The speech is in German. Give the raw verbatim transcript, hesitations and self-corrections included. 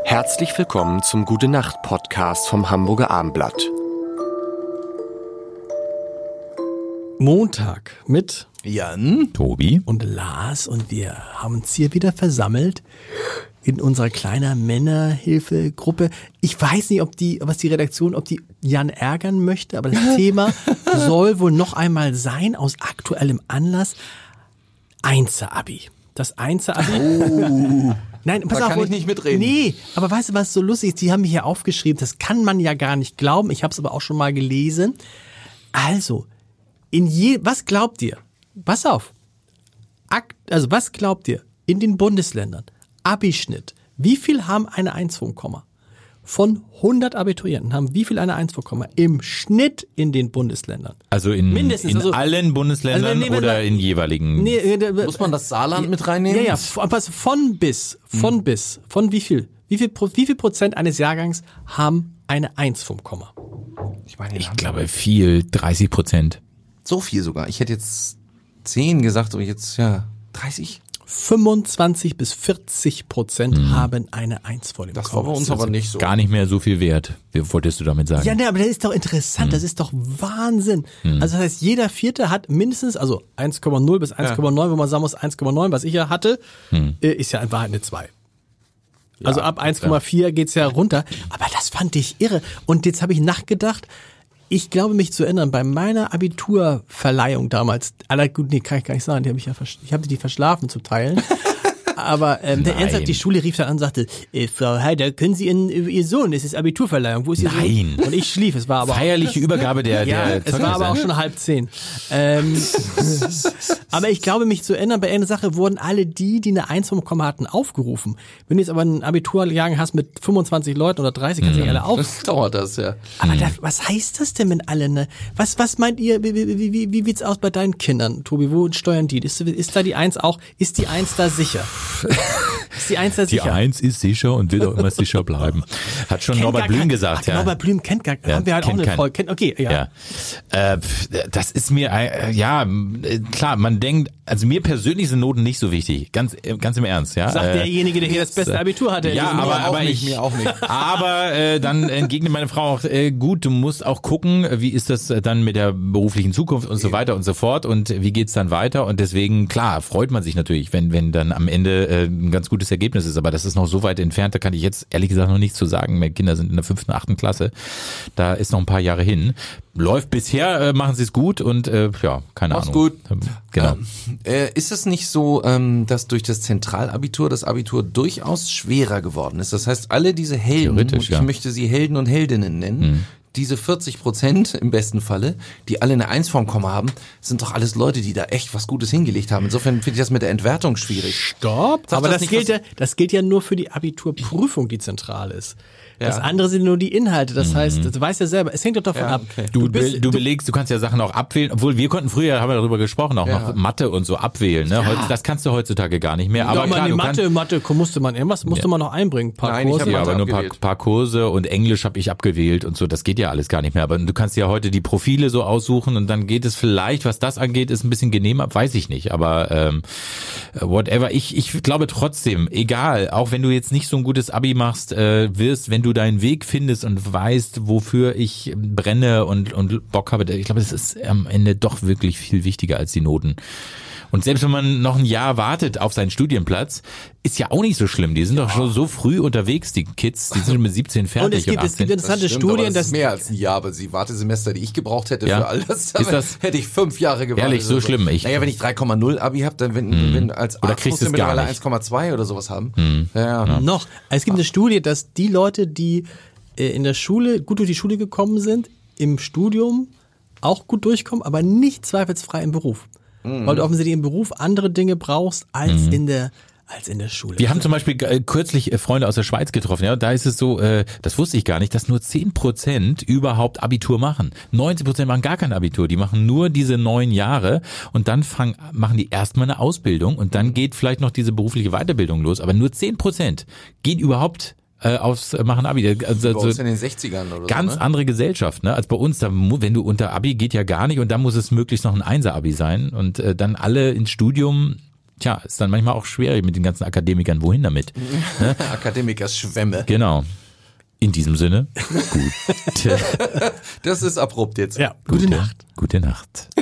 Herzlich willkommen zum Gute-Nacht-Podcast vom Hamburger Abendblatt. Montag mit Jan, Tobi und Lars und wir haben uns hier wieder versammelt in unserer kleinen Männerhilfegruppe. Ich weiß nicht, ob die, was die Redaktion, ob die Jan ärgern möchte, aber das Thema soll wohl noch einmal sein, aus aktuellem Anlass, Einser-Abi. Das Einser-Abi. Oh. Nein, pass da auf, kann ich nicht mitreden. Nee, aber weißt du, was so lustig ist? Die haben mich hier aufgeschrieben, das kann man ja gar nicht glauben. Ich habe es aber auch schon mal gelesen. Also, in je, was glaubt ihr? Pass auf. Akt, also, was glaubt ihr? In den Bundesländern, Abischnitt, wie viel haben eine eins vorm Komma? Von hundert Abiturienten haben wie viel eine eins vorm Komma? Im Schnitt in den Bundesländern. Also in, Mindestens, in also, allen Bundesländern also, nee, nee, oder nee, in jeweiligen? Nee, muss man das Saarland mit reinnehmen? Ja, ja, von, von bis, von hm. bis, von wie viel? Wie viel, wie viel Prozent eines Jahrgangs haben eine eins vorm Komma? Ich meine, ich glaube viel, dreißig Prozent. So viel sogar. Ich hätte jetzt zehn gesagt, aber jetzt, ja, dreißig? fünfundzwanzig bis vierzig Prozent hm. haben eine eins vor dem Das Komma. war bei uns aber nicht so. Gar nicht mehr so viel wert. Wie wolltest du damit sagen? Ja, ne, aber das ist doch interessant. Hm. Das ist doch Wahnsinn. Hm. Also das heißt, jeder Vierte hat mindestens, also eins Komma null bis eins Komma neun, ja. wo man sagen muss, eins Komma neun, was ich ja hatte, hm. ist ja in Wahrheit eine zwei. Ja, also ab eins Komma vier geht's ja runter. Aber das fand ich irre. Und jetzt habe ich nachgedacht, ich glaube mich zu erinnern, bei meiner Abiturverleihung damals, aller gut, nee, kann ich gar nicht sagen, die habe ich ja, vers- ich habe die verschlafen zu teilen. Aber ähm, der ernsthaft, die Schule rief dann an und sagte, äh, Frau Heider, können Sie Ihren, Ihr Sohn, es ist Abiturverleihung, wo ist Ihr Sohn? Nein. Und ich schlief, es war aber feierliche Übergabe der, ja, der es war aber auch schon halb zehn. Ähm, aber ich glaube mich zu erinnern, bei einer Sache wurden alle die, die eine eins vom Komma hatten, aufgerufen. Wenn du jetzt aber einen Abiturjahrgang hast mit fünfundzwanzig Leuten oder dreißig, kannst du nicht alle auf. Das dauert das, ja. Aber da, was heißt das denn, wenn alle, ne? Was, was meint ihr, wie, wie, wie, wie sieht's aus bei deinen Kindern, Tobi? Wo steuern die? Ist, ist da die eins auch, ist die eins da sicher? Ist die eins da sicher? Die eins ist sicher und will auch immer sicher bleiben. Hat schon kennt Norbert Blüm kein, gesagt. ach, Ja. Norbert Blüm kennt gar, ja, haben wir halt auch eine Folge. Kennt, okay, ja. ja. Äh, das ist mir, äh, ja, klar, man denkt, also mir persönlich sind Noten nicht so wichtig. Ganz, ganz im Ernst, ja. Sagt äh, derjenige, der hier das beste Abitur hatte. Ja, aber, aber nicht, ich, mir auch nicht. Aber äh, dann entgegnet meine Frau auch, äh, gut, du musst auch gucken, wie ist das dann mit der beruflichen Zukunft und so weiter und so fort und wie geht's dann weiter und deswegen, klar, freut man sich natürlich, wenn wenn dann am Ende äh, ein ganz gutes Ergebnis ist, aber das ist noch so weit entfernt, da kann ich jetzt ehrlich gesagt noch nichts zu sagen. Meine Kinder sind in der fünften, achten Klasse, da ist noch ein paar Jahre hin. Läuft bisher, äh, machen sie es gut und äh, ja, keine Mach's Ahnung. gut. Genau. Ähm, äh, ist es nicht so, ähm, dass durch das Zentralabitur das Abitur durchaus schwerer geworden ist? Das heißt, alle diese Helden, und ich ja. möchte sie Helden und Heldinnen nennen, hm. diese vierzig Prozent im besten Falle, die alle eine eins vorm Komma haben, sind doch alles Leute, die da echt was Gutes hingelegt haben. Insofern finde ich das mit der Entwertung schwierig. Stopp. Sag aber das das, nicht, gilt was- ja, das gilt ja nur für die Abiturprüfung, die zentral ist. Ja. Das andere sind nur die Inhalte. Das Mhm. heißt, du weißt ja selber, es hängt doch davon Ja, ab. okay. Du, bist- be- du belegst, du kannst ja Sachen auch abwählen, obwohl wir konnten früher, haben wir darüber gesprochen, auch Ja. noch Mathe und so abwählen. Ne? Heute, das kannst du heutzutage gar nicht mehr. Aber Aber klar, die du Mathe, kannst, Mathe musste man, irgendwas musste Ja. man noch einbringen. Ein paar Nein, ich Kurse. hab ja, Mathe aber nur ein paar, abgewählt. paar Kurse und Englisch habe ich abgewählt und so, das geht ja alles gar nicht mehr. Aber du kannst ja heute die Profile so aussuchen und dann geht es vielleicht, was das angeht, ist ein bisschen genehmer, weiß ich nicht. Aber ähm, whatever, ich, ich glaube trotzdem, egal, auch wenn du jetzt nicht so ein gutes Abi machst, äh, wirst, wenn du deinen Weg findest und weißt, wofür ich brenne und, und Bock habe, ich glaube, das ist am Ende doch wirklich viel wichtiger als die Noten. Und selbst wenn man noch ein Jahr wartet auf seinen Studienplatz, ist ja auch nicht so schlimm. Die sind doch schon so früh unterwegs, die Kids, die sind schon mit siebzehn fertig. Und es gibt, und es gibt achtzehn. interessante Das stimmt, Studien, aber das dass ist mehr als ein Jahr, aber die Wartesemester, die ich gebraucht hätte Ja. für all das, Ist das- hätte ich fünf Jahre gewartet. Ehrlich, so oder schlimm? Ich- naja, wenn ich drei Komma null Abi habe, dann wenn, Hm. wenn als Oder Arzt kriegst musst du du's gar mittlerweile nicht. eins Komma zwei oder sowas haben. Hm. Ja, ja. noch, es gibt eine Studie, dass die Leute, die äh, in der Schule gut durch die Schule gekommen sind, im Studium auch gut durchkommen, aber nicht zweifelsfrei im Beruf. Mhm. Weil du offensichtlich im Beruf andere Dinge brauchst als Mhm. in der als in der Schule. Wir haben zum Beispiel äh, kürzlich äh, Freunde aus der Schweiz getroffen, ja, da ist es so, äh, das wusste ich gar nicht, dass nur zehn Prozent überhaupt Abitur machen. neunzig Prozent machen gar kein Abitur, die machen nur diese neun Jahre und dann fangen, machen die erstmal eine Ausbildung und dann geht vielleicht noch diese berufliche Weiterbildung los, aber nur zehn Prozent gehen überhaupt äh, aufs äh, machen Abi. Also, Bei uns in den sechzigern oder ganz so, ne? andere Gesellschaft, ne, als bei uns. Da, mu- wenn du unter Abi geht ja gar nicht und dann muss es möglichst noch ein Einser-Abi sein und äh, dann alle ins Studium. tja, ist dann manchmal auch schwierig mit den ganzen Akademikern, wohin damit? Ne? Akademikerschwämme. Genau. In diesem Sinne, gute, Das ist abrupt jetzt. Ja, gute, gute Nacht. Gute Nacht.